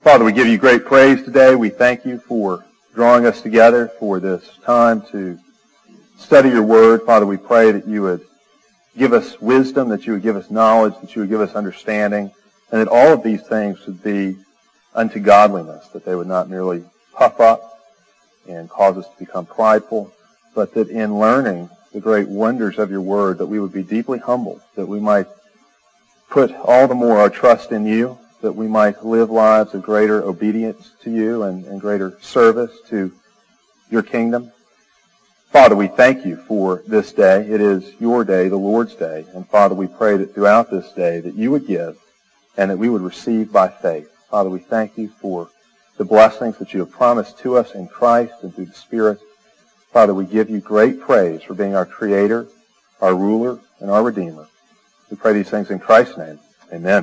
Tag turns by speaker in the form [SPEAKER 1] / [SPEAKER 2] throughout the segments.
[SPEAKER 1] Father, we give you great praise today. We thank you for drawing us together for this time to study your word. Father, we pray that you would give us wisdom, that you would give us knowledge, that you would give us understanding, and that all of these things would be unto godliness, that they would not merely puff up and cause us to become prideful, but that in learning the great wonders of your word, that we would be deeply humble, that we might put all the more our trust in you, that we might live lives of greater obedience to you and greater service to your kingdom. Father, we thank you for this day. It is your day, the Lord's day. And Father, we pray that throughout this day that you would give and that we would receive by faith. Father, we thank you for the blessings that you have promised to us in Christ and through the Spirit. Father, we give you great praise for being our Creator, our Ruler, and our Redeemer. We pray these things in Christ's name. Amen.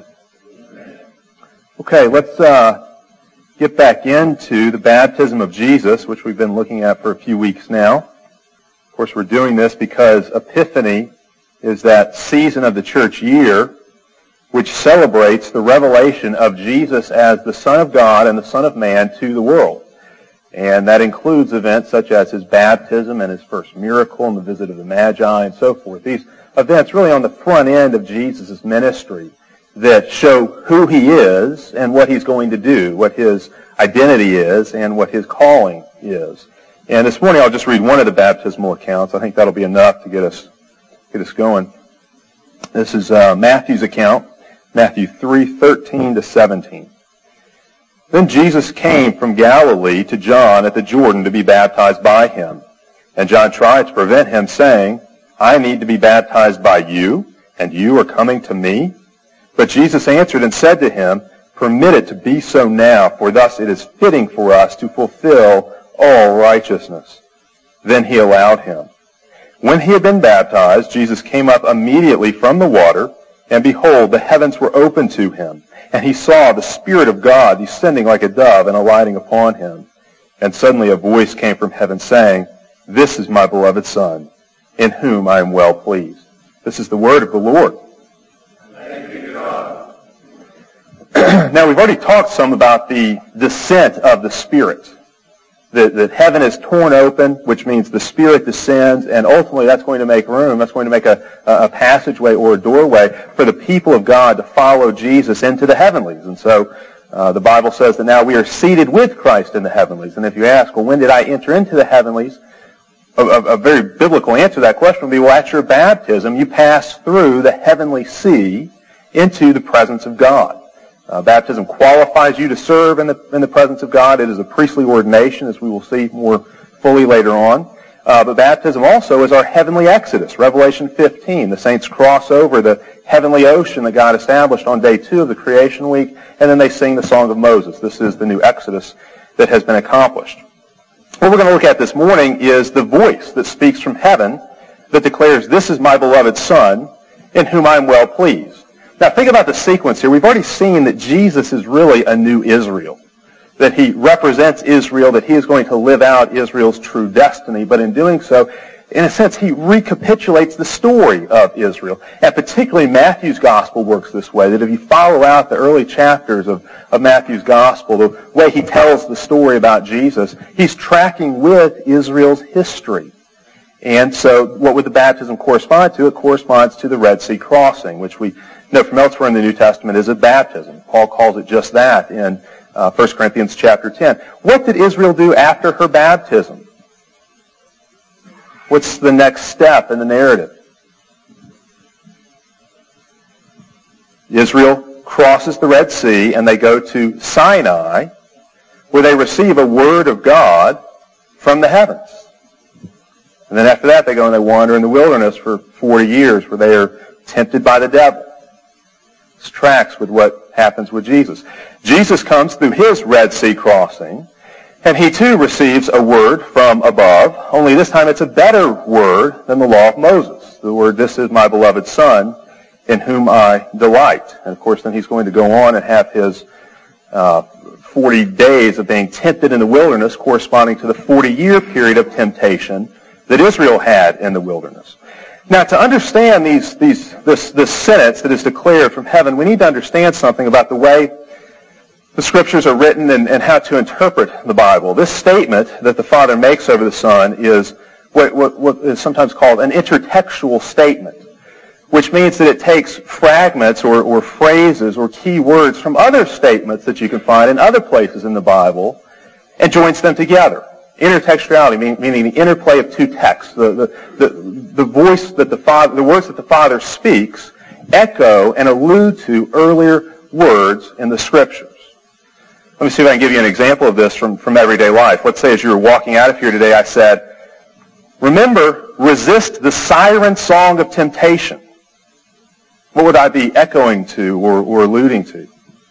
[SPEAKER 1] Okay, let's get back into the baptism of Jesus, which we've been looking at for a few weeks now. Of course, we're doing this because Epiphany is that season of the church year which celebrates the revelation of Jesus as the Son of God and the Son of Man to the world. And that includes events such as his baptism and his first miracle and the visit of the Magi and so forth. These events really on the front end of Jesus' ministry that show who he is and what he's going to do, what his identity is and what his calling is. And this morning I'll just read one of the baptismal accounts. I think that'll be enough to get us going. This is Matthew's account, Matthew 3:13-17. Then Jesus came from Galilee to John at the Jordan to be baptized by him. And John tried to prevent him, saying, I need to be baptized by you, and you are coming to me? But Jesus answered and said to him, Permit it to be so now, for thus it is fitting for us to fulfill all righteousness. Then he allowed him. When he had been baptized, Jesus came up immediately from the water, and behold, the heavens were opened to him. And he saw the Spirit of God descending like a dove and alighting upon him. And suddenly a voice came from heaven saying, This is my beloved Son, in whom I am well pleased. This is the word of the Lord. Now, we've already talked some about the descent of the Spirit. That heaven is torn open, which means the Spirit descends, and ultimately that's going to make room, that's going to make a passageway or a doorway for the people of God to follow Jesus into the heavenlies. And so the Bible says that now we are seated with Christ in the heavenlies. And if you ask, well, when did I enter into the heavenlies? A very biblical answer to that question would be, well, at your baptism, you pass through the heavenly sea into the presence of God. Baptism qualifies you to serve in the presence of God. It is a priestly ordination, as we will see more fully later on. But baptism also is our heavenly exodus. Revelation 15, the saints cross over the heavenly ocean that God established on day 2 of the creation week, and then they sing the Song of Moses. This is the new exodus that has been accomplished. What we're going to look at this morning is the voice that speaks from heaven that declares, This is my beloved Son, in whom I am well pleased. Now think about the sequence here. We've already seen that Jesus is really a new Israel, that he represents Israel, that he is going to live out Israel's true destiny, but in doing so, in a sense, he recapitulates the story of Israel. And particularly Matthew's gospel works this way, that if you follow out the early chapters of Matthew's gospel, the way he tells the story about Jesus, he's tracking with Israel's history. And so what would the baptism correspond to? It corresponds to the Red Sea crossing, which we know from elsewhere in the New Testament is a baptism. Paul calls it just that in 1 Corinthians chapter 10. What did Israel do after her baptism? What's the next step in the narrative? Israel crosses the Red Sea and they go to Sinai, where they receive a word of God from the heavens. And then after that they go and they wander in the wilderness for 40 years where they are tempted by the devil. This tracks with what happens with Jesus. Jesus comes through his Red Sea crossing, and he too receives a word from above, only this time it's a better word than the law of Moses. The word, This is my beloved Son, in whom I delight. And of course then he's going to go on and have his 40 days of being tempted in the wilderness corresponding to the 40-year period of temptation that Israel had in the wilderness. Now, to understand this sentence that is declared from heaven, we need to understand something about the way the Scriptures are written and how to interpret the Bible. This statement that the Father makes over the Son is what is sometimes called an intertextual statement, which means that it takes fragments or phrases or key words from other statements that you can find in other places in the Bible and joins them together. Intertextuality, meaning the interplay of two texts. The voice that the words that the Father speaks echo and allude to earlier words in the Scriptures. Let me see if I can give you an example of this from everyday life. Let's say as you were walking out of here today, I said, remember, resist the siren song of temptation. What would I be echoing to or alluding to?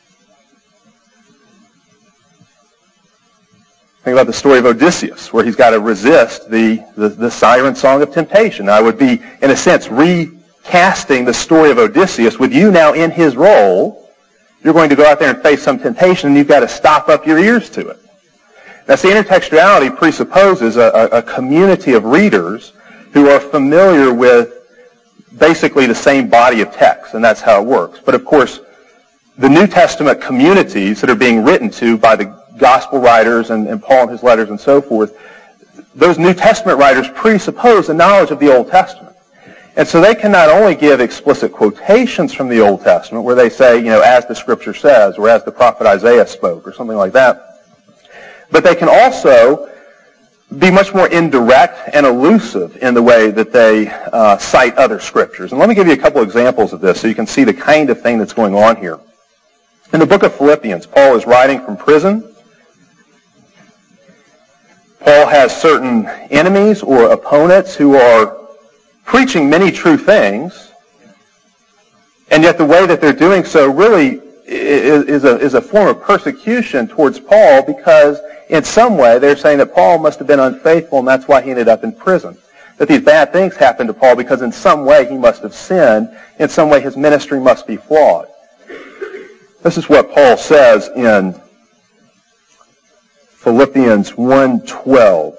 [SPEAKER 1] Think about the story of Odysseus, where he's got to resist the siren song of temptation. I would be, in a sense, recasting the story of Odysseus with you now in his role. You're going to go out there and face some temptation, and you've got to stop up your ears to it. Now, see, intertextuality presupposes a community of readers who are familiar with basically the same body of text, and that's how it works. But, of course, the New Testament communities that are being written to by the gospel writers and Paul in his letters and so forth, those New Testament writers presuppose a knowledge of the Old Testament. And so they can not only give explicit quotations from the Old Testament where they say, as the Scripture says, or as the prophet Isaiah spoke, or something like that, but they can also be much more indirect and elusive in the way that they cite other Scriptures. And let me give you a couple examples of this so you can see the kind of thing that's going on here. In the book of Philippians, Paul is writing from prison. Paul has certain enemies or opponents who are preaching many true things, and yet the way that they're doing so really is a form of persecution towards Paul, because in some way they're saying that Paul must have been unfaithful and that's why he ended up in prison. That these bad things happened to Paul because in some way he must have sinned, in some way his ministry must be flawed. This is what Paul says in Philippians 1:12.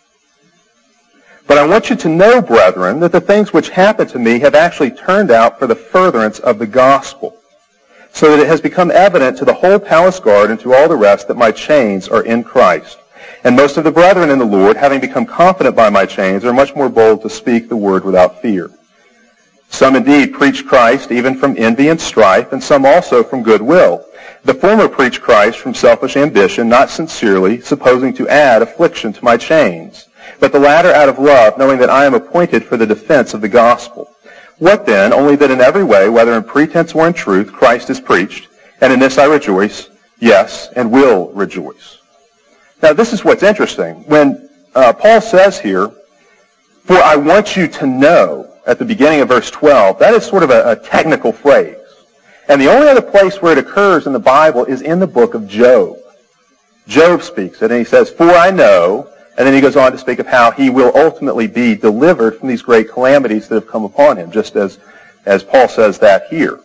[SPEAKER 1] But I want you to know, brethren, that the things which happened to me have actually turned out for the furtherance of the gospel, so that it has become evident to the whole palace guard and to all the rest that my chains are in Christ. And most of the brethren in the Lord, having become confident by my chains, are much more bold to speak the word without fear. Some indeed preach Christ even from envy and strife, and some also from goodwill. The former preach Christ from selfish ambition, not sincerely, supposing to add affliction to my chains. But the latter out of love, knowing that I am appointed for the defense of the gospel. What then? Only that in every way, whether in pretense or in truth, Christ is preached, and in this I rejoice, yes, and will rejoice. Now this is what's interesting. When Paul says here, for I want you to know, at the beginning of verse 12, that is sort of a technical phrase. And the only other place where it occurs in the Bible is in the book of Job. Job speaks it, and he says, for I know, and then he goes on to speak of how he will ultimately be delivered from these great calamities that have come upon him, just as Paul says that here.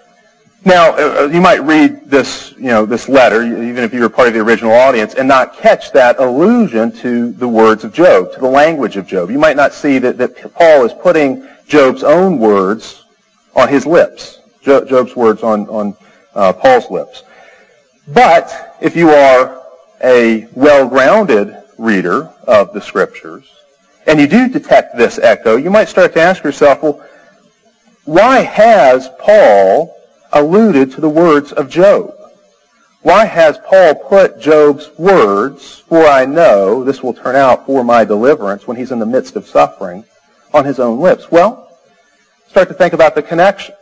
[SPEAKER 1] Now, you might read this, this letter, even if you were part of the original audience, and not catch that allusion to the words of Job, to the language of Job. You might not see that Paul is putting Job's own words on his lips, Job's words on Paul's lips. But if you are a well-grounded reader of the Scriptures, and you do detect this echo, you might start to ask yourself, well, why has Paul alluded to the words of Job? Why has Paul put Job's words, for I know this will turn out for my deliverance, when he's in the midst of suffering, on his own lips? Well, start to think about the connections.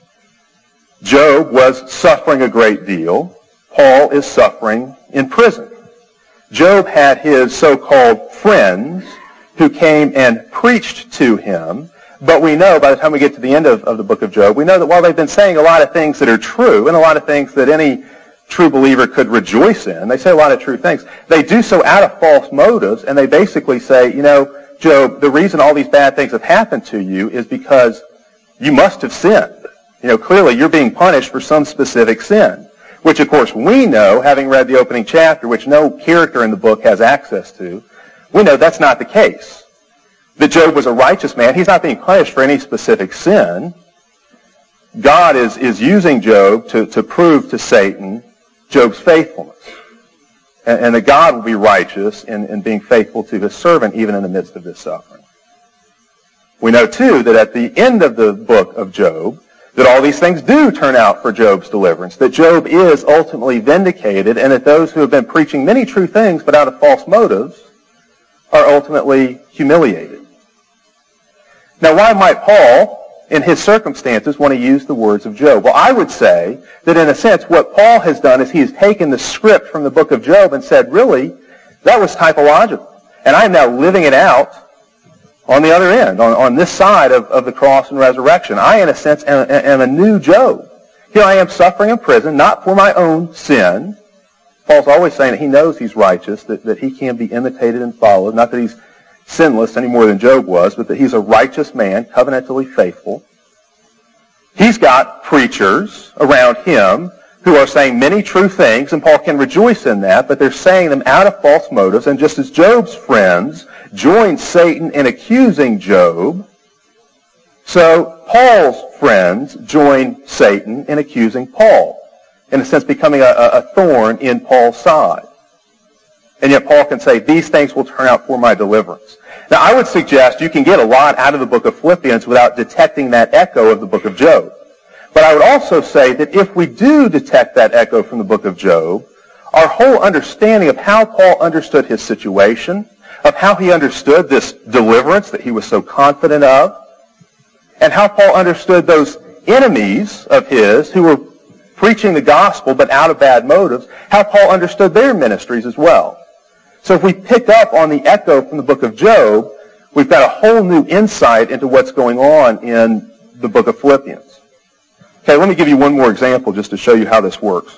[SPEAKER 1] Job was suffering a great deal. Paul is suffering in prison. Job had his so-called friends who came and preached to him, but we know by the time we get to the end of the book of Job, we know that while they've been saying a lot of things that are true and a lot of things that any true believer could rejoice in, they say a lot of true things, they do so out of false motives, and they basically say, Job, the reason all these bad things have happened to you is because you must have sinned. Clearly you're being punished for some specific sin. Which, of course, we know, having read the opening chapter, which no character in the book has access to, we know that's not the case. That Job was a righteous man. He's not being punished for any specific sin. God is using Job to prove to Satan Job's faithfulness. And that God will be righteous in being faithful to his servant even in the midst of this suffering. We know, too, that at the end of the book of Job, that all these things do turn out for Job's deliverance, that Job is ultimately vindicated, and that those who have been preaching many true things but out of false motives are ultimately humiliated. Now, why might Paul, in his circumstances, want to use the words of Job? Well, I would say that in a sense what Paul has done is he has taken the script from the book of Job and said, really, that was typological. And I am now living it out on the other end, on this side of the cross and resurrection. I, in a sense, am a new Job. Here I am suffering in prison, not for my own sin. Paul's always saying that he knows he's righteous, that he can be imitated and followed. Not that he's sinless any more than Job was, but that he's a righteous man, covenantally faithful. He's got preachers around him who are saying many true things, and Paul can rejoice in that, but they're saying them out of false motives. And just as Job's friends joined Satan in accusing Job, so Paul's friends join Satan in accusing Paul, in a sense becoming a thorn in Paul's side. And yet Paul can say, these things will turn out for my deliverance. Now, I would suggest you can get a lot out of the book of Philippians without detecting that echo of the book of Job. But I would also say that if we do detect that echo from the book of Job, our whole understanding of how Paul understood his situation, of how he understood this deliverance that he was so confident of, and how Paul understood those enemies of his who were preaching the gospel but out of bad motives, how Paul understood their ministries as well. So if we pick up on the echo from the book of Job, we've got a whole new insight into what's going on in the book of Philippians. Okay, let me give you one more example just to show you how this works.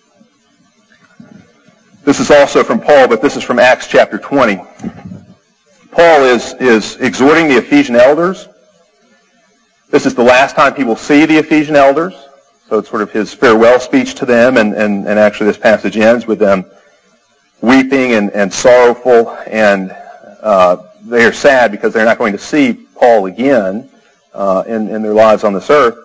[SPEAKER 1] This is also from Paul, but this is from Acts chapter 20. Paul is exhorting the Ephesian elders. This is the last time he will see the Ephesian elders. So it's sort of his farewell speech to them, and actually this passage ends with them weeping and sorrowful, and they are sad because they're not going to see Paul again in their lives on this earth.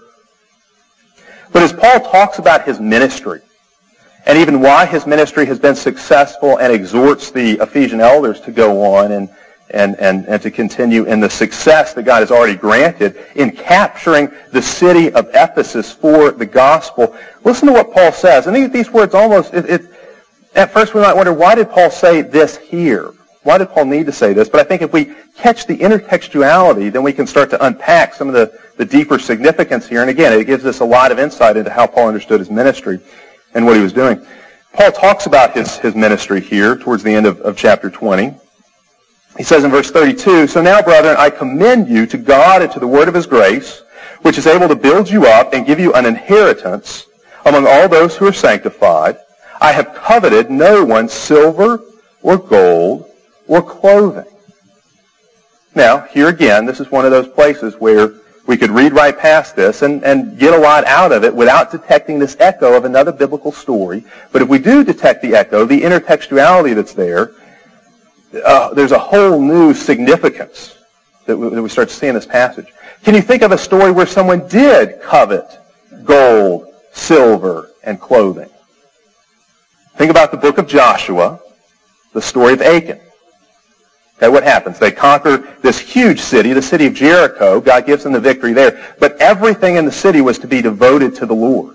[SPEAKER 1] But as Paul talks about his ministry, and even why his ministry has been successful, and exhorts the Ephesian elders to go on and to continue in the success that God has already granted in capturing the city of Ephesus for the gospel, listen to what Paul says. And these words almost, at first we might wonder, why did Paul say this here? Why did Paul need to say this? But I think if we catch the intertextuality, then we can start to unpack some of the deeper significance here. And again, it gives us a lot of insight into how Paul understood his ministry and what he was doing. Paul talks about his ministry here towards the end of chapter 20. He says in verse 32, "So now, brethren, I commend you to God and to the word of his grace, which is able to build you up and give you an inheritance among all those who are sanctified. I have coveted no one's silver or gold or clothing." Now, here again, this is one of those places where we could read right past this and get a lot out of it without detecting this echo of another biblical story. But if we do detect the echo, the intertextuality that's there, there's a whole new significance that we start to see in this passage. Can you think of a story where someone did covet gold, silver, and clothing? Think about the book of Joshua, the story of Achan. Okay, what happens? They conquer this huge city, the city of Jericho. God gives them the victory there. But everything in the city was to be devoted to the Lord.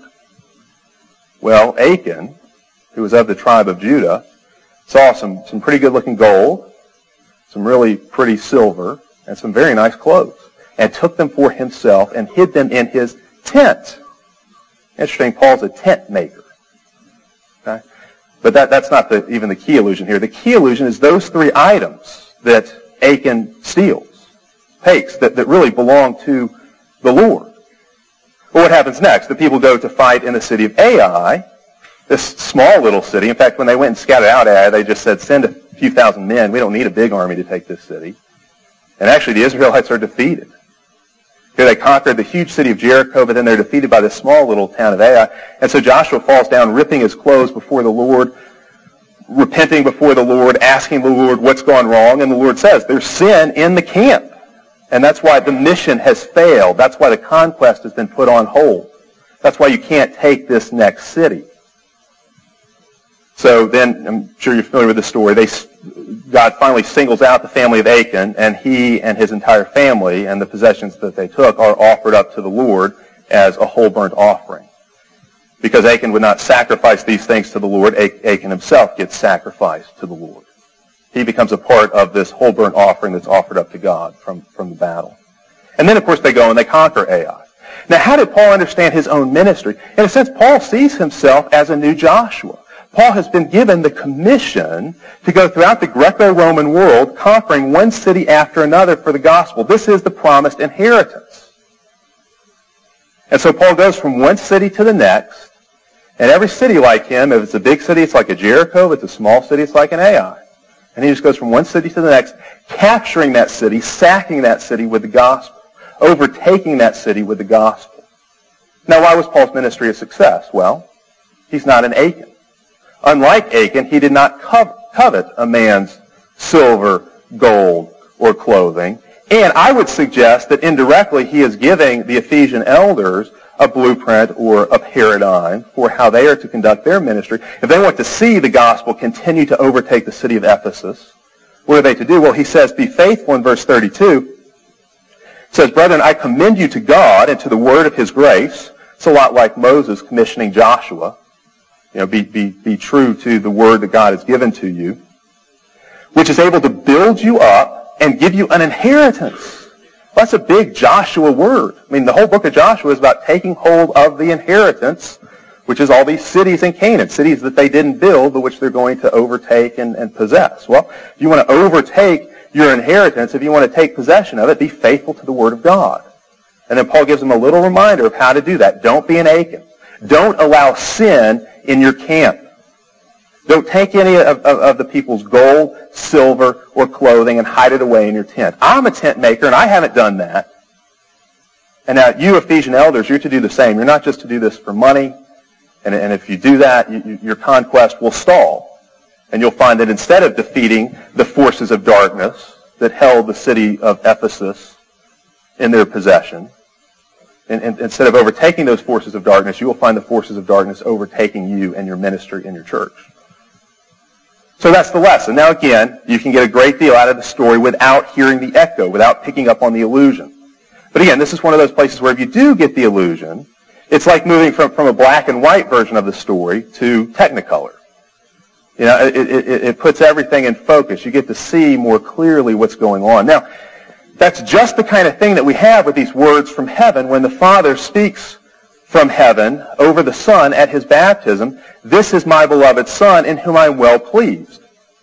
[SPEAKER 1] Well, Achan, who was of the tribe of Judah, saw some pretty good-looking gold, some really pretty silver, and some very nice clothes, and took them for himself and hid them in his tent. Interesting, Paul's a tent maker. Okay? But that's not even the key illusion here. The key illusion is those three items that Achan steals, takes, that really belong to the Lord. Well, what happens next? The people go to fight in the city of Ai, this small little city. In fact, when they went and scouted out Ai, they just said, send a few thousand men. We don't need a big army to take this city. And actually, the Israelites are defeated. Here they conquered the huge city of Jericho, but then they're defeated by this small little town of Ai. And so Joshua falls down, ripping his clothes before the Lord, repenting before the Lord, asking the Lord what's gone wrong. And the Lord says, there's sin in the camp. And that's why the mission has failed. That's why the conquest has been put on hold. That's why you can't take this next city. so then, I'm sure you're familiar with the story, God finally singles out the family of Achan, and he and his entire family and the possessions that they took are offered up to the Lord as a whole burnt offering. Because Achan would not sacrifice these things to the Lord, Achan himself gets sacrificed to the Lord. He becomes a part of this whole burnt offering that's offered up to God from the battle. And then, of course, they go and they conquer Ai. Now, how did Paul understand his own ministry? In a sense, Paul sees himself as a new Joshua. Paul has been given the commission to go throughout the Greco-Roman world, conquering one city after another for the gospel. This is the promised inheritance. And so Paul goes from one city to the next, and every city like him, if it's a big city, it's like a Jericho. If it's a small city, it's like an Ai. And he just goes from one city to the next, capturing that city, sacking that city with the gospel, overtaking that city with the gospel. Now, why was Paul's ministry a success? Well, he's not an Achan. Unlike Achan, he did not covet a man's silver, gold, or clothing. And I would suggest that indirectly he is giving the Ephesian elders a blueprint or a paradigm for how they are to conduct their ministry. If they want to see the gospel continue to overtake the city of Ephesus, what are they to do? Well, he says, be faithful in verse 32. It says, brethren, I commend you to God and to the word of his grace. It's a lot like Moses commissioning Joshua. Be true to the word that God has given to you, which is able to build you up and give you an inheritance. Well, that's a big Joshua word. I mean, the whole book of Joshua is about taking hold of the inheritance, which is all these cities in Canaan, cities that they didn't build, but which they're going to overtake and possess. Well, if you want to overtake your inheritance, if you want to take possession of it, be faithful to the word of God. And then Paul gives them a little reminder of how to do that. Don't be an Achan. Don't allow sin in your camp. Don't take any of the people's gold, silver, or clothing and hide it away in your tent. I'm a tent maker, and I haven't done that. And now, you Ephesian elders, you're to do the same. You're not just to do this for money, and if you do that, your conquest will stall. And you'll find that instead of defeating the forces of darkness that held the city of Ephesus in their possession, and instead of overtaking those forces of darkness, you will find the forces of darkness overtaking you and your ministry and your church. So that's the lesson. Now again, you can get a great deal out of the story without hearing the echo, without picking up on the illusion. But again, this is one of those places where if you do get the illusion, it's like moving from a black and white version of the story to Technicolor. It puts everything in focus. You get to see more clearly what's going on. Now, that's just the kind of thing that we have with these words from heaven when the Father speaks from heaven over the Son at his baptism. This is my beloved Son in whom I am well pleased.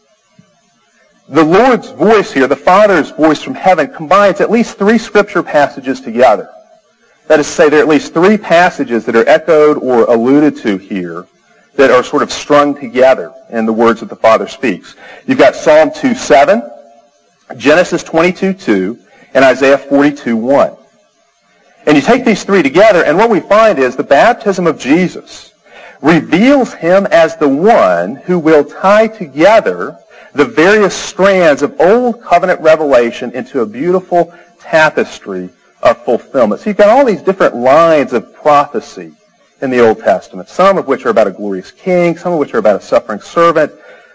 [SPEAKER 1] The Lord's voice here, the Father's voice from heaven, combines at least 3 scripture passages together. That is to say, there are at least 3 passages that are echoed or alluded to here that are sort of strung together in the words that the Father speaks. You've got Psalm 2:7, Genesis 22:2, and Isaiah 42:1. And you take these 3 together, and what we find is the baptism of Jesus reveals him as the one who will tie together the various strands of Old Covenant revelation into a beautiful tapestry of fulfillment. So you've got all these different lines of prophecy in the Old Testament, some of which are about a glorious king, some of which are about a suffering servant.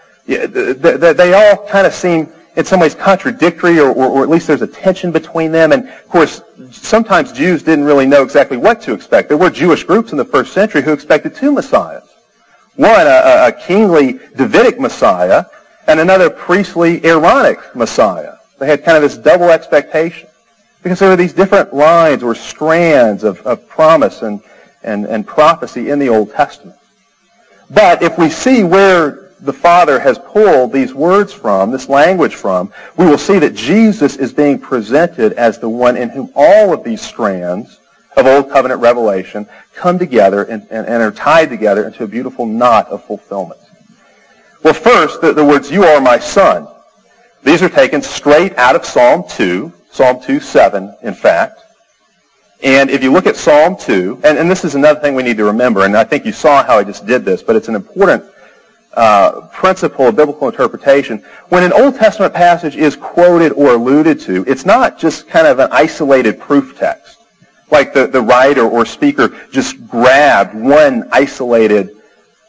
[SPEAKER 1] They all kind of seem in some ways contradictory, or at least there's a tension between them. And of course, sometimes Jews didn't really know exactly what to expect. There were Jewish groups in the first century who expected 2 messiahs. One, a kingly Davidic Messiah, and another priestly Aaronic Messiah. They had kind of this double expectation, because there were these different lines or strands of promise and prophecy in the Old Testament. But if we see where the Father has pulled these words from, this language from, we will see that Jesus is being presented as the one in whom all of these strands of Old Covenant revelation come together and are tied together into a beautiful knot of fulfillment. Well, first, the words, you are my son. These are taken straight out of Psalm 2, Psalm 2:7, in fact. And if you look at Psalm 2, and this is another thing we need to remember, and I think you saw how I just did this, but it's an important principle of biblical interpretation. When an Old Testament passage is quoted or alluded to, it's not just kind of an isolated proof text, like the writer or speaker just grabbed one isolated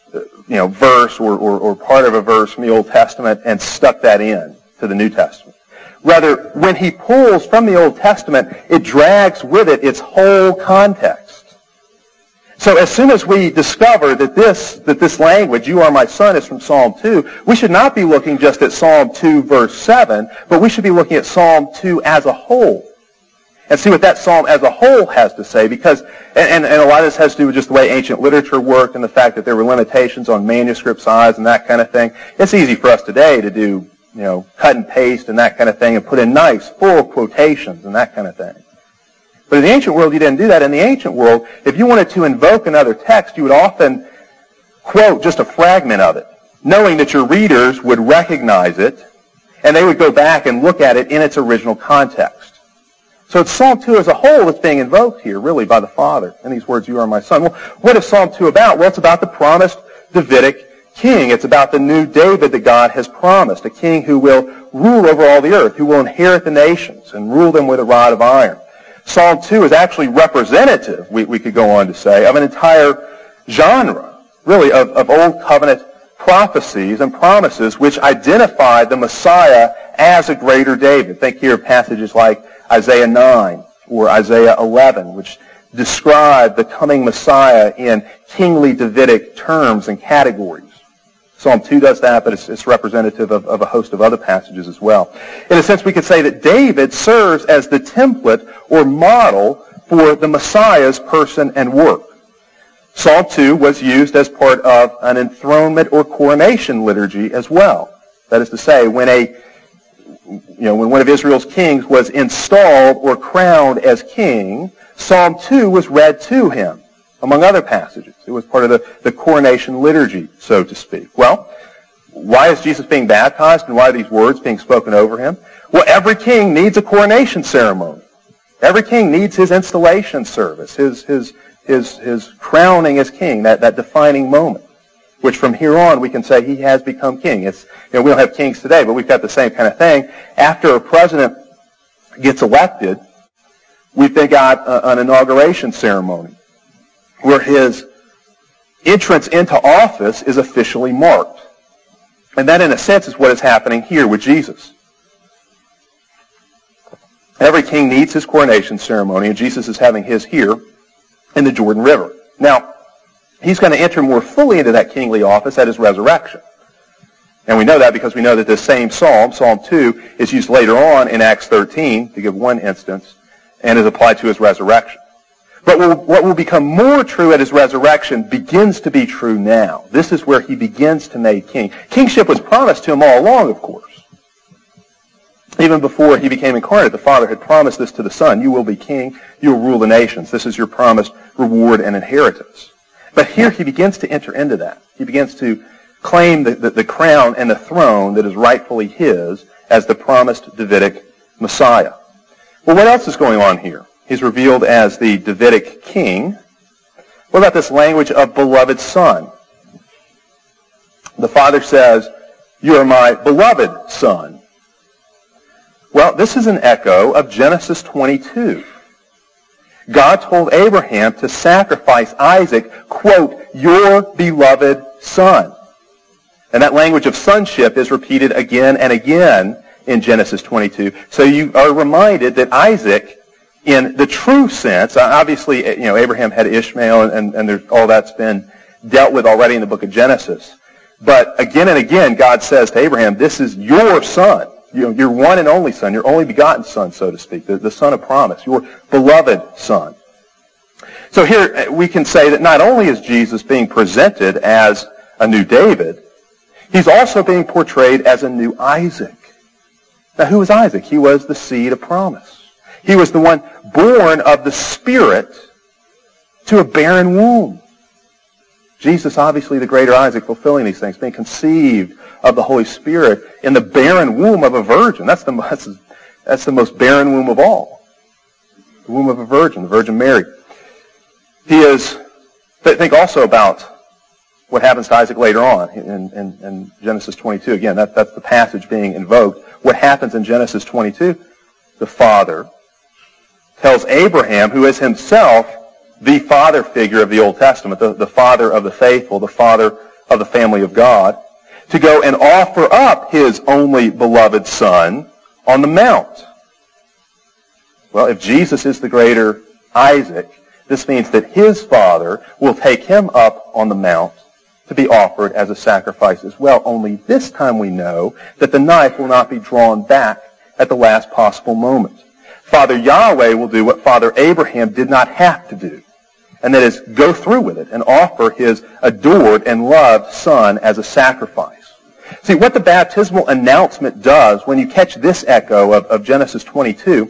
[SPEAKER 1] verse or part of a verse from the Old Testament and stuck that in to the New Testament. Rather, when he pulls from the Old Testament, it drags with it its whole context. So as soon as we discover that this language, "You are my son," is from Psalm 2, we should not be looking just at Psalm 2 verse 7, but we should be looking at Psalm 2 as a whole and see what that psalm as a whole has to say, because, and a lot of this has to do with just the way ancient literature worked and the fact that there were limitations on manuscript size and that kind of thing. It's easy for us today to do, cut and paste and that kind of thing and put in nice, full quotations and that kind of thing. But in the ancient world, you didn't do that. In the ancient world, if you wanted to invoke another text, you would often quote just a fragment of it, knowing that your readers would recognize it, and they would go back and look at it in its original context. So it's Psalm 2 as a whole that's being invoked here, really, by the Father. In these words, "You are my son." Well, what is Psalm 2 about? Well, it's about the promised Davidic king. It's about the new David that God has promised, a king who will rule over all the earth, who will inherit the nations and rule them with a rod of iron. Psalm 2 is actually representative, we could go on to say, of an entire genre, really, of Old Covenant prophecies and promises which identify the Messiah as a greater David. Think here of passages like Isaiah 9 or Isaiah 11, which describe the coming Messiah in kingly Davidic terms and categories. Psalm 2 does that, but it's representative of a host of other passages as well. In a sense, we could say that David serves as the template or model for the Messiah's person and work. Psalm 2 was used as part of an enthronement or coronation liturgy as well. That is to say, when one of Israel's kings was installed or crowned as king, Psalm 2 was read to him, among other passages. It was part of the coronation liturgy, so to speak. Well, why is Jesus being baptized, and why are these words being spoken over him? Well, every king needs a coronation ceremony. Every king needs his installation service, his crowning as king, that defining moment, which from here on we can say he has become king. We don't have kings today, but we've got the same kind of thing. After a president gets elected, we've then got an inauguration ceremony where his entrance into office is officially marked. And that, in a sense, is what is happening here with Jesus. Every king needs his coronation ceremony, and Jesus is having his here in the Jordan River. Now, he's going to enter more fully into that kingly office at his resurrection. And we know that because we know that this same psalm, Psalm 2, is used later on in Acts 13, to give one instance, and is applied to his resurrection. But what will become more true at his resurrection begins to be true now. This is where he begins to make king. Kingship was promised to him all along, of course. Even before he became incarnate, the Father had promised this to the Son. You will be king. You will rule the nations. This is your promised reward and inheritance. But here he begins to enter into that. He begins to claim the crown and the throne that is rightfully his as the promised Davidic Messiah. Well, what else is going on here? He's revealed as the Davidic king. What about this language of beloved son? The Father says, "You are my beloved son." Well, this is an echo of Genesis 22. God told Abraham to sacrifice Isaac, quote, "your beloved son." And that language of sonship is repeated again and again in Genesis 22. So you are reminded that Isaac, in the true sense, obviously, Abraham had Ishmael, and all that's been dealt with already in the book of Genesis. But again and again, God says to Abraham, this is your son, your one and only son, your only begotten son, so to speak, the son of promise, your beloved son. So here we can say that not only is Jesus being presented as a new David, he's also being portrayed as a new Isaac. Now, who was Isaac? He was the seed of promise. He was the one born of the Spirit to a barren womb. Jesus, obviously the greater Isaac, fulfilling these things, being conceived of the Holy Spirit in the barren womb of a virgin. That's the most barren womb of all. The womb of a virgin, the Virgin Mary. Think also about what happens to Isaac later on in Genesis 22. Again, that's the passage being invoked. What happens in Genesis 22? The Father tells Abraham, who is himself the father figure of the Old Testament, the father of the faithful, the father of the family of God, to go and offer up his only beloved Son on the mount. Well, if Jesus is the greater Isaac, this means that his Father will take him up on the mount to be offered as a sacrifice as well. Only this time we know that the knife will not be drawn back at the last possible moment. Father Yahweh will do what Father Abraham did not have to do, and that is go through with it and offer his adored and loved Son as a sacrifice. See, what the baptismal announcement does when you catch this echo of Genesis 22,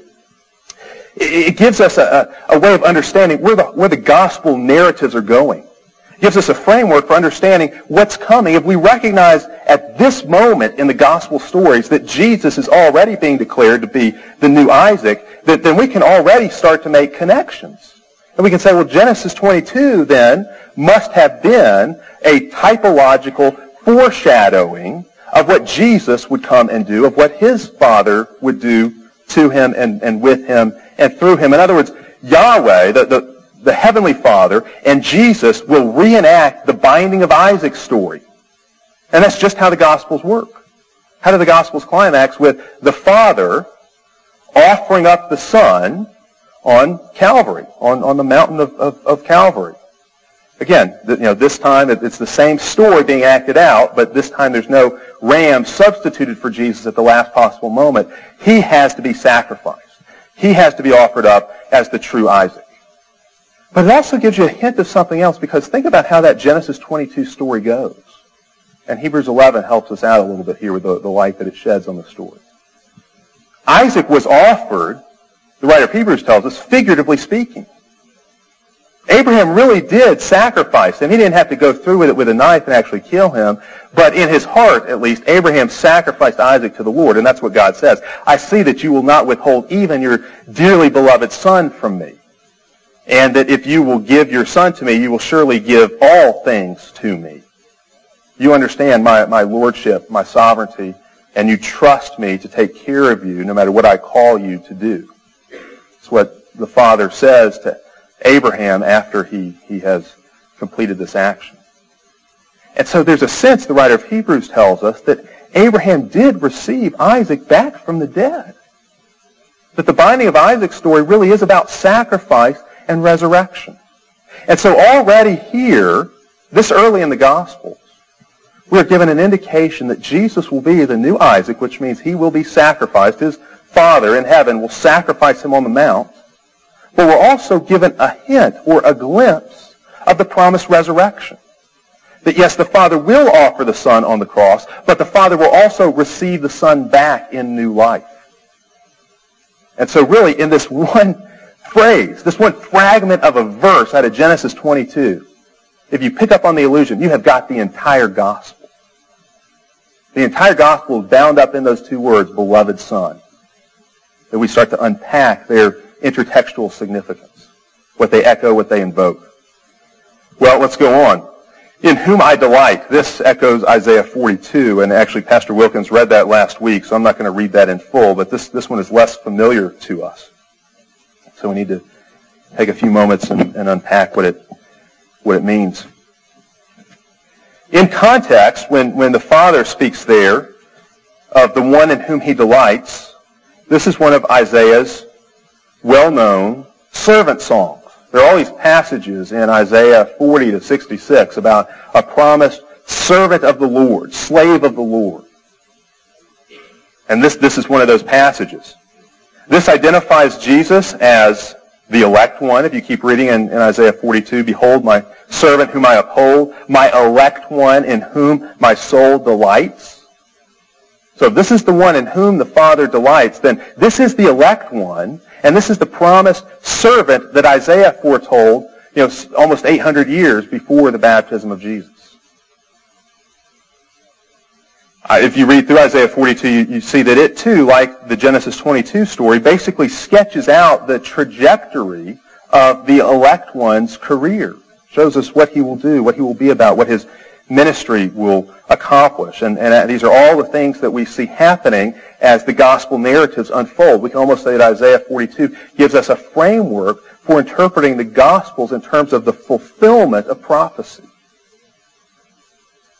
[SPEAKER 1] it gives us a way of understanding where the gospel narratives are going. It gives us a framework for understanding what's coming. If we recognize at this moment in the gospel stories that Jesus is already being declared to be the new Isaac, then we can already start to make connections. And we can say, well, Genesis 22 then must have been a typological foreshadowing of what Jesus would come and do, of what his Father would do to him and with him and through him. In other words, Yahweh, the Heavenly Father, and Jesus will reenact the binding of Isaac's story. And that's just how the Gospels work. How do the Gospels climax? With the Father offering up the Son on Calvary, on the mountain of Calvary. Again, this time it's the same story being acted out, but this time there's no ram substituted for Jesus at the last possible moment. He has to be sacrificed. He has to be offered up as the true Isaac. But it also gives you a hint of something else, because think about how that Genesis 22 story goes. And Hebrews 11 helps us out a little bit here with the light that it sheds on the story. Isaac was offered, the writer of Hebrews tells us, figuratively speaking. Abraham really did sacrifice him. He didn't have to go through with it with a knife and actually kill him. But in his heart, at least, Abraham sacrificed Isaac to the Lord. And that's what God says. I see that you will not withhold even your dearly beloved son from me. And that if you will give your son to me, you will surely give all things to me. You understand my lordship, my sovereignty, and you trust me to take care of you no matter what I call you to do. It's what the Father says to Abraham after he has completed this action. And so there's a sense, the writer of Hebrews tells us, that Abraham did receive Isaac back from the dead. That the binding of Isaac's story really is about sacrifice and resurrection. And so already here, this early in the Gospels, we are given an indication that Jesus will be the new Isaac, which means he will be sacrificed. His Father in heaven will sacrifice him on the mount. But we're also given a hint or a glimpse of the promised resurrection. That yes, the Father will offer the Son on the cross, but the Father will also receive the Son back in new life. And so really in this one phrase, this one fragment of a verse out of Genesis 22, if you pick up on the allusion, you have got the entire gospel. The entire gospel is bound up in those two words, beloved Son. That we start to unpack their intertextual significance, what they echo, what they invoke. Well, let's go on. In whom I delight. This echoes Isaiah 42, and actually Pastor Wilkins read that last week, so I'm not going to read that in full, but this one is less familiar to us. So we need to take a few moments and unpack what it means. In context, when the Father speaks there of the one in whom he delights, this is one of Isaiah's well-known servant songs. There are all these passages in Isaiah 40 to 66 about a promised servant of the Lord, slave of the Lord. And this is one of those passages. This identifies Jesus as the elect one. If you keep reading in Isaiah 42, behold my servant whom I uphold, my elect one in whom my soul delights. So if this is the one in whom the Father delights, then this is the elect one, and this is the promised servant that Isaiah foretold, almost 800 years before the baptism of Jesus. If you read through Isaiah 42, you see that it too, like the Genesis 22 story, basically sketches out the trajectory of the elect one's career. Shows us what he will do, what he will be about, what his ministry will accomplish. And these are all the things that we see happening as the gospel narratives unfold. We can almost say that Isaiah 42 gives us a framework for interpreting the Gospels in terms of the fulfillment of prophecy.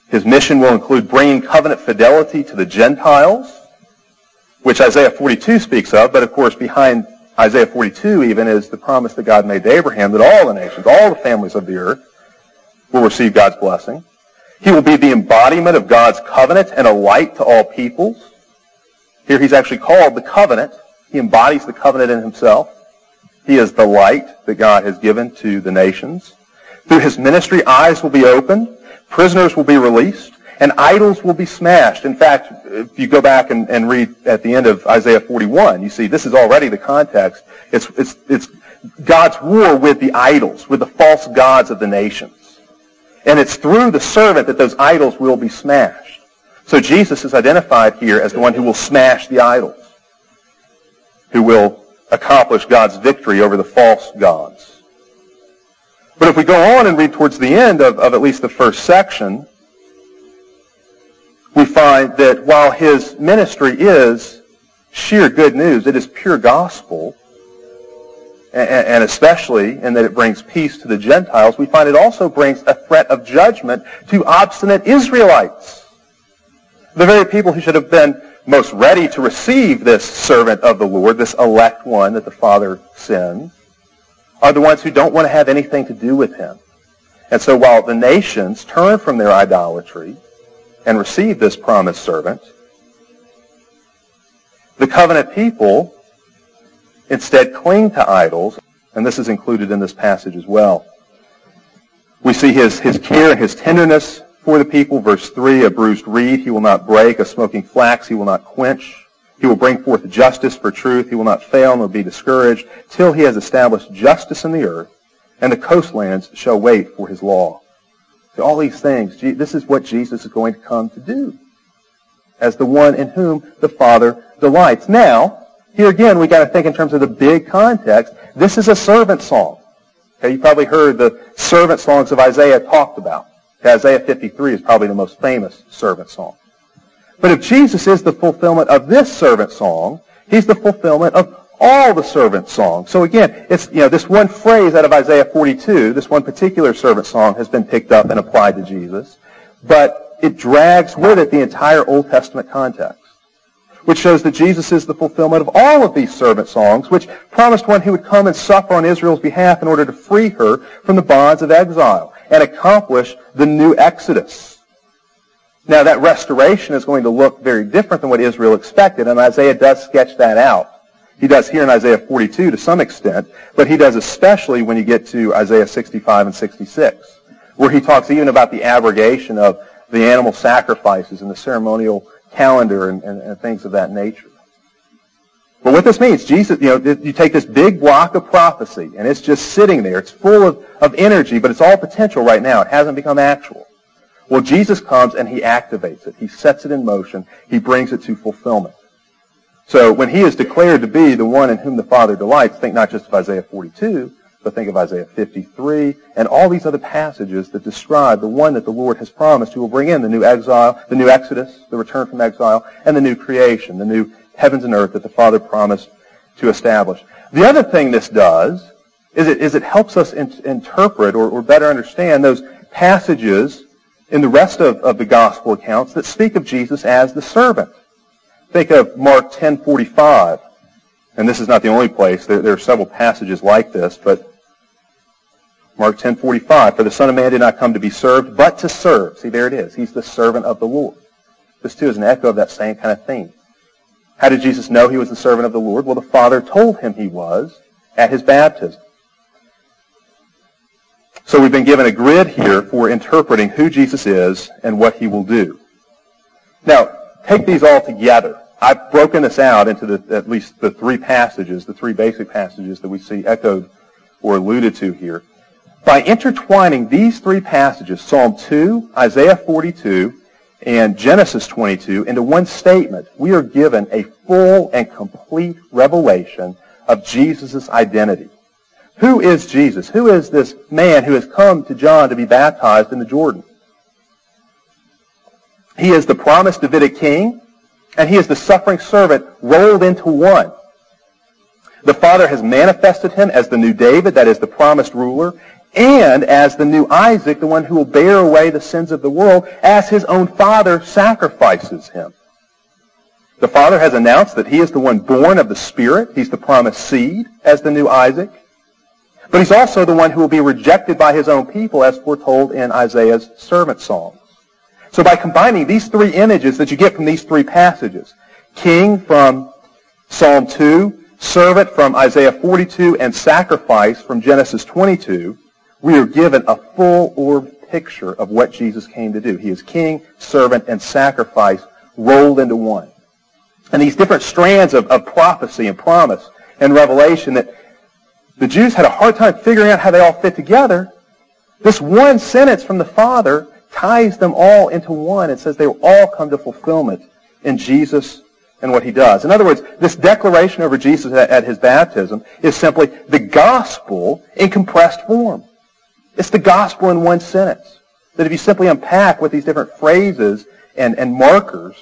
[SPEAKER 1] His mission will include bringing covenant fidelity to the Gentiles, which Isaiah 42 speaks of, but of course behind Isaiah 42 even is the promise that God made to Abraham that all the nations, all the families of the earth will receive God's blessing. He will be the embodiment of God's covenant and a light to all peoples. Here he's actually called the covenant. He embodies the covenant in himself. He is the light that God has given to the nations. Through his ministry, eyes will be opened, prisoners will be released, and idols will be smashed. In fact, if you go back and read at the end of Isaiah 41, you see this is already the context. It's God's war with the idols, with the false gods of the nations. And it's through the servant that those idols will be smashed. So Jesus is identified here as the one who will smash the idols, who will accomplish God's victory over the false gods. But if we go on and read towards the end of at least the first section, we find that while his ministry is sheer good news, it is pure gospel, and especially in that it brings peace to the Gentiles, we find it also brings a threat of judgment to obstinate Israelites. The very people who should have been most ready to receive this servant of the Lord, this elect one that the Father sends, are the ones who don't want to have anything to do with him. And so while the nations turn from their idolatry and receive this promised servant, the covenant people instead cling to idols, and this is included in this passage as well. We see his care and his tenderness for the people. Verse 3, a bruised reed he will not break, a smoking flax he will not quench. He will bring forth justice for truth. He will not fail nor be discouraged till he has established justice in the earth, and the coastlands shall wait for his law. So all these things, this is what Jesus is going to come to do as the one in whom the Father delights. Now, here again, we got to think in terms of the big context. This is a servant song. Okay, you probably heard the servant songs of Isaiah talked about. Isaiah 53 is probably the most famous servant song. But if Jesus is the fulfillment of this servant song, he's the fulfillment of all the servant songs. So again, it's this one phrase out of Isaiah 42, this one particular servant song has been picked up and applied to Jesus, but it drags with it the entire Old Testament context, which shows that Jesus is the fulfillment of all of these servant songs, which promised one who would come and suffer on Israel's behalf in order to free her from the bonds of exile and accomplish the new Exodus. Now, that restoration is going to look very different than what Israel expected, and Isaiah does sketch that out. He does here in Isaiah 42 to some extent, but he does especially when you get to Isaiah 65 and 66, where he talks even about the abrogation of the animal sacrifices and the ceremonial calendar and things of that nature. But what this means, Jesus, you take this big block of prophecy, and it's just sitting there. It's full of energy, but it's all potential right now. It hasn't become actual. Well, Jesus comes and he activates it. He sets it in motion. He brings it to fulfillment. So when he is declared to be the one in whom the Father delights, think not just of Isaiah 42, but think of Isaiah 53 and all these other passages that describe the one that the Lord has promised who will bring in the new exile, the new Exodus, the return from exile, and the new creation, the new heavens and earth that the Father promised to establish. The other thing this does is it helps us interpret or better understand those passages in the rest of the gospel accounts that speak of Jesus as the servant. Think of Mark 10:45, and this is not the only place. There are several passages like this, but Mark 10:45, for the Son of Man did not come to be served, but to serve. See, there it is. He's the servant of the Lord. This too is an echo of that same kind of theme. How did Jesus know he was the servant of the Lord? Well, the Father told him he was at his baptism. So we've been given a grid here for interpreting who Jesus is and what he will do. Now, take these all together. I've broken this out into at least the three passages, the three basic passages that we see echoed or alluded to here. By intertwining these three passages, Psalm 2, Isaiah 42, and Genesis 22, into one statement, we are given a full and complete revelation of Jesus' identity. Who is Jesus? Who is this man who has come to John to be baptized in the Jordan? He is the promised Davidic king, and he is the suffering servant rolled into one. The Father has manifested him as the new David, that is the promised ruler, and as the new Isaac, the one who will bear away the sins of the world, as his own Father sacrifices him. The Father has announced that he is the one born of the Spirit. He's the promised seed as the new Isaac. But he's also the one who will be rejected by his own people, as foretold in Isaiah's servant songs. So by combining these three images that you get from these three passages, king from Psalm 2, servant from Isaiah 42, and sacrifice from Genesis 22, we are given a full-orbed picture of what Jesus came to do. He is king, servant, and sacrifice rolled into one. And these different strands of prophecy and promise and revelation that the Jews had a hard time figuring out how they all fit together, this one sentence from the Father ties them all into one and says they will all come to fulfillment in Jesus and what he does. In other words, this declaration over Jesus at his baptism is simply the gospel in compressed form. It's the gospel in one sentence. That if you simply unpack what these different phrases and markers,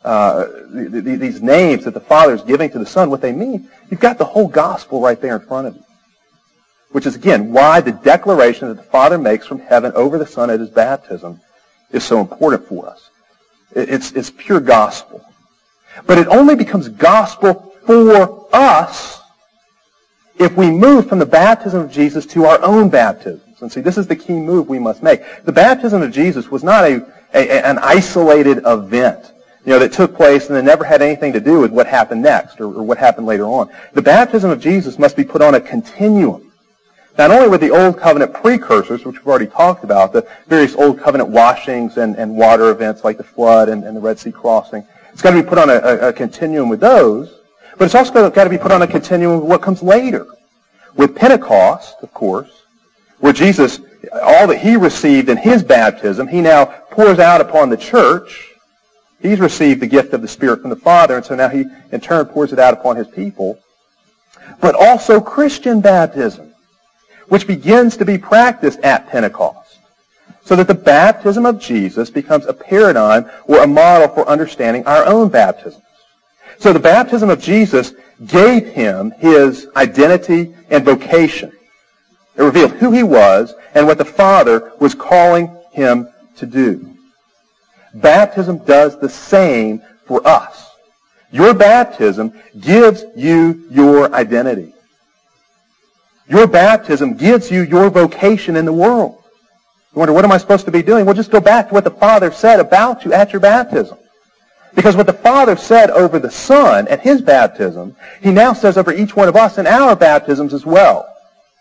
[SPEAKER 1] these names that the Father is giving to the Son, what they mean, you've got the whole gospel right there in front of you. Which is, again, why the declaration that the Father makes from heaven over the Son at his baptism is so important for us. It's pure gospel. But it only becomes gospel for us if we move from the baptism of Jesus to our own baptisms. And see, this is the key move we must make. The baptism of Jesus was not an isolated event, that took place and then never had anything to do with what happened next or what happened later on. The baptism of Jesus must be put on a continuum. Not only with the Old Covenant precursors, which we've already talked about, the various Old Covenant washings and water events like the flood and the Red Sea crossing. It's got to be put on a continuum with those, but it's also got to be put on a continuum with what comes later. With Pentecost, of course, where Jesus, all that he received in his baptism, he now pours out upon the church. He's received the gift of the Spirit from the Father, and so now he, in turn, pours it out upon his people. But also Christian baptism, which begins to be practiced at Pentecost, so that the baptism of Jesus becomes a paradigm or a model for understanding our own baptisms. So the baptism of Jesus gave him his identity and vocation. It revealed who he was and what the Father was calling him to do. Baptism does the same for us. Your baptism gives you your identity. Your baptism gives you your vocation in the world. You wonder, what am I supposed to be doing? Well, just go back to what the Father said about you at your baptism. Because what the Father said over the Son at his baptism, he now says over each one of us in our baptisms as well.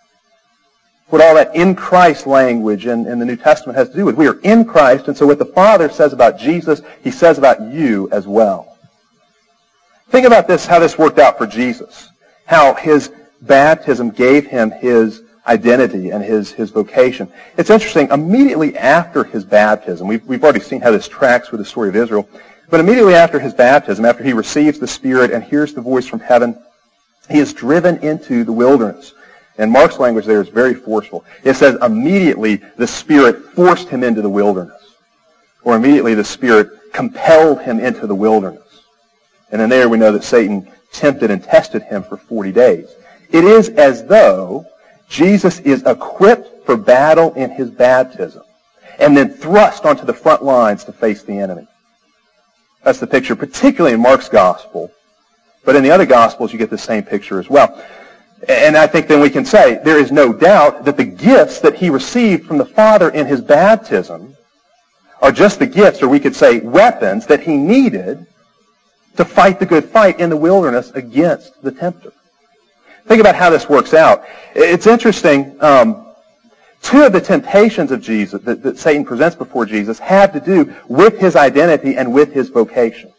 [SPEAKER 1] What all that in Christ language in the New Testament has to do with. We are in Christ, and so what the Father says about Jesus, he says about you as well. Think about this, how this worked out for Jesus. How his baptism gave him his identity and his vocation. It's interesting, immediately after his baptism, we've already seen how this tracks with the story of Israel, but immediately after his baptism, after he receives the Spirit and hears the voice from heaven, he is driven into the wilderness. And Mark's language there is very forceful. It says immediately the Spirit forced him into the wilderness. Or immediately the Spirit compelled him into the wilderness. And then there we know that Satan tempted and tested him for 40 days. It is as though Jesus is equipped for battle in his baptism and then thrust onto the front lines to face the enemy. That's the picture, particularly in Mark's gospel. But in the other gospels, you get the same picture as well. And I think then we can say there is no doubt that the gifts that he received from the Father in his baptism are just the gifts, or we could say weapons, that he needed to fight the good fight in the wilderness against the tempter. Think about how this works out. It's interesting. Two of the temptations of Jesus that Satan presents before Jesus have to do with his identity and with his vocation.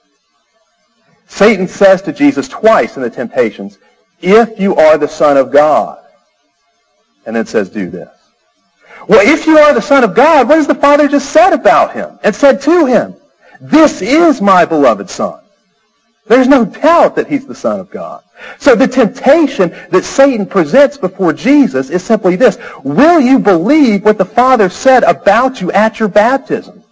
[SPEAKER 1] Satan says to Jesus twice in the temptations, "If you are the Son of God," and then says, "Do this." Well, if you are the Son of God, what has the Father just said about him and said to him? "This is my beloved Son." There's no doubt that he's the Son of God. So the temptation that Satan presents before Jesus is simply this: will you believe what the Father said about you at your baptism?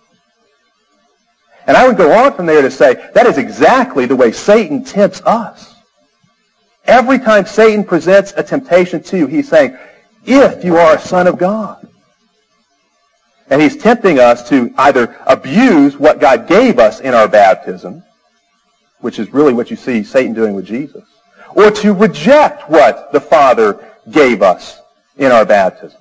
[SPEAKER 1] And I would go on from there to say that is exactly the way Satan tempts us. Every time Satan presents a temptation to you, he's saying, if you are a son of God. And he's tempting us to either abuse what God gave us in our baptism, which is really what you see Satan doing with Jesus, or to reject what the Father gave us in our baptisms.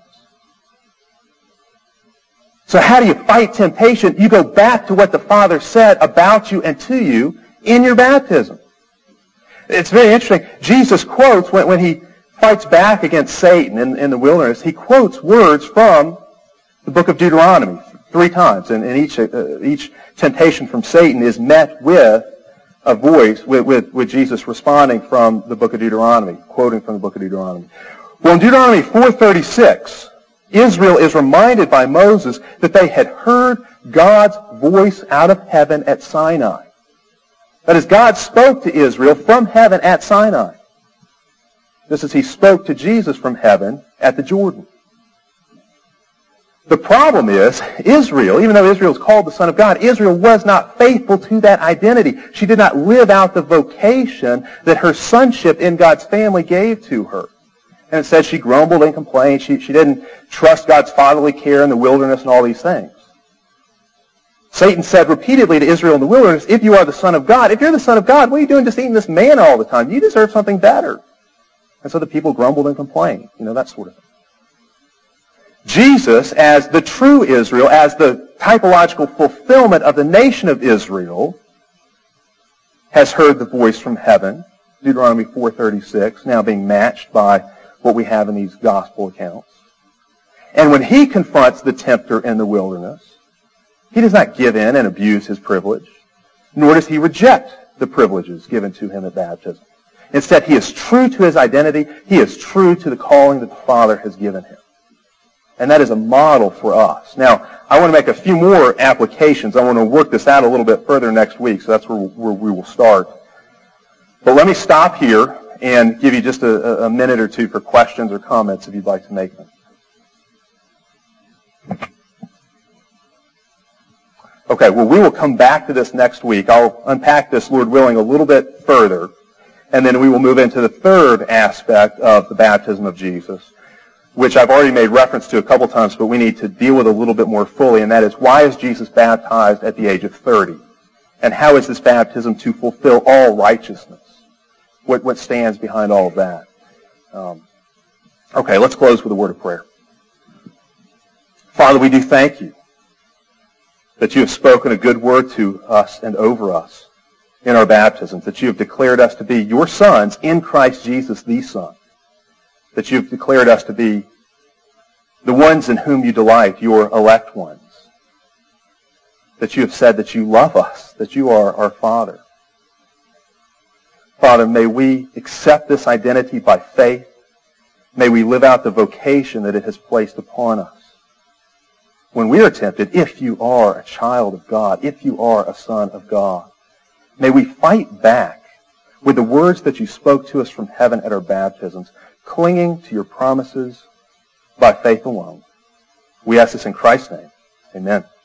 [SPEAKER 1] So how do you fight temptation? You go back to what the Father said about you and to you in your baptism. It's very interesting. Jesus quotes, when he fights back against Satan in the wilderness, he quotes words from the book of Deuteronomy 3 times. And each temptation from Satan is met with a voice, with Jesus responding from the book of Deuteronomy, quoting from the book of Deuteronomy. Well, in Deuteronomy 4:36, Israel is reminded by Moses that they had heard God's voice out of heaven at Sinai. That is, God spoke to Israel from heaven at Sinai, just as he spoke to Jesus from heaven at the Jordan. The problem is, Israel, even though Israel is called the Son of God, Israel was not faithful to that identity. She did not live out the vocation that her sonship in God's family gave to her. And it says she grumbled and complained. She didn't trust God's fatherly care in the wilderness and all these things. Satan said repeatedly to Israel in the wilderness, if you are the Son of God, if you're the Son of God, what are you doing just eating this manna all the time? You deserve something better. And so the people grumbled and complained. That sort of thing. Jesus, as the true Israel, as the typological fulfillment of the nation of Israel, has heard the voice from heaven, Deuteronomy 4:36, now being matched by what we have in these gospel accounts. And when he confronts the tempter in the wilderness, he does not give in and abuse his privilege, nor does he reject the privileges given to him at baptism. Instead, he is true to his identity. He is true to the calling that the Father has given him. And that is a model for us. Now, I want to make a few more applications. I want to work this out a little bit further next week, so that's where we will start. But let me stop here and give you just a minute or two for questions or comments if you'd like to make them. Okay, well, we will come back to this next week. I'll unpack this, Lord willing, a little bit further, and then we will move into the third aspect of the baptism of Jesus, which I've already made reference to a couple times, but we need to deal with a little bit more fully, and that is, why is Jesus baptized at the age of 30? And how is this baptism to fulfill all righteousness? What stands behind all of that? Okay, let's close with a word of prayer. Father, we do thank you that you have spoken a good word to us and over us in our baptisms, that you have declared us to be your sons in Christ Jesus, the Son, that you have declared us to be the ones in whom you delight, your elect ones, that you have said that you love us, that you are our Father. Father, may we accept this identity by faith. May we live out the vocation that it has placed upon us. When we are tempted, if you are a child of God, if you are a son of God, may we fight back with the words that you spoke to us from heaven at our baptisms, clinging to your promises by faith alone. We ask this in Christ's name. Amen.